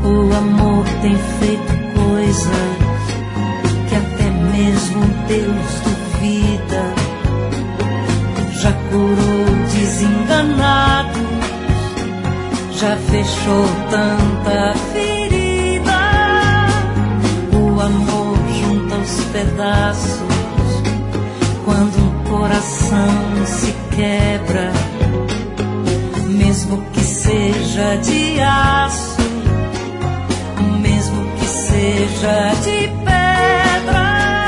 O amor tem feito coisas que até mesmo Deus duvida. Já curou desenganados, já fechou tanta ferida. O amor junta os pedaços quando um coração se quebra, mesmo que seja de aço, mesmo que seja de pedra.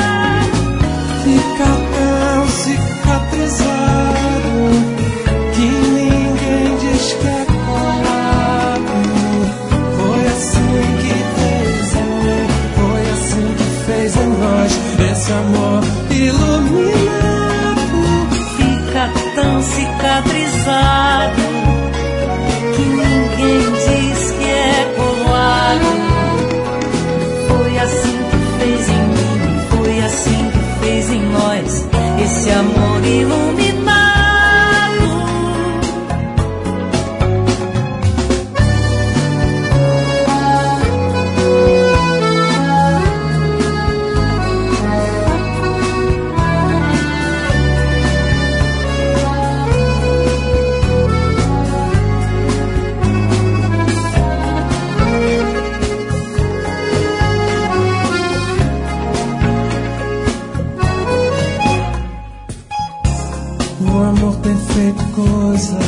Fica tão cicatrizado que ninguém diz que é colado. Foi assim que fez em mim, foi assim que fez em nós esse amor iluminado. Fica tão cicatrizado que ninguém diz que é colado. Foi assim que fez em mim, foi assim que fez em nós esse amor iluminado. O amor tem feito coisas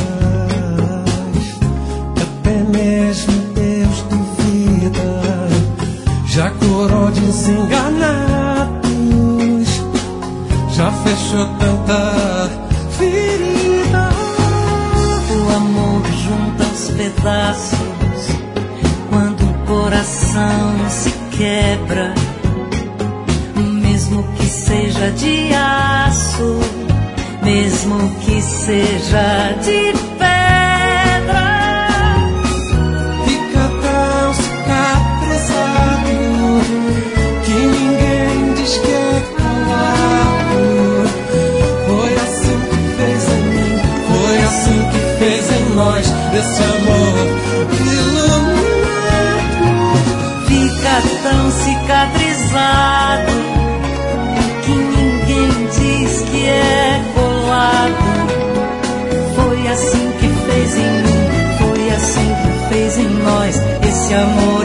que até mesmo Deus duvida. Já curou desenganados, já fechou tanta ferida. O amor junta os pedaços quando o coração se quebra, mesmo que seja de aço, mesmo que seja de pedra. Fica tão cicatrizado que ninguém diz que é colado. Foi assim que fez em mim, foi assim que fez em nós esse amor iluminado. Fica tão cicatrizado que ninguém diz que é colado. Foi assim que fez em mim, foi assim que fez em nós esse amor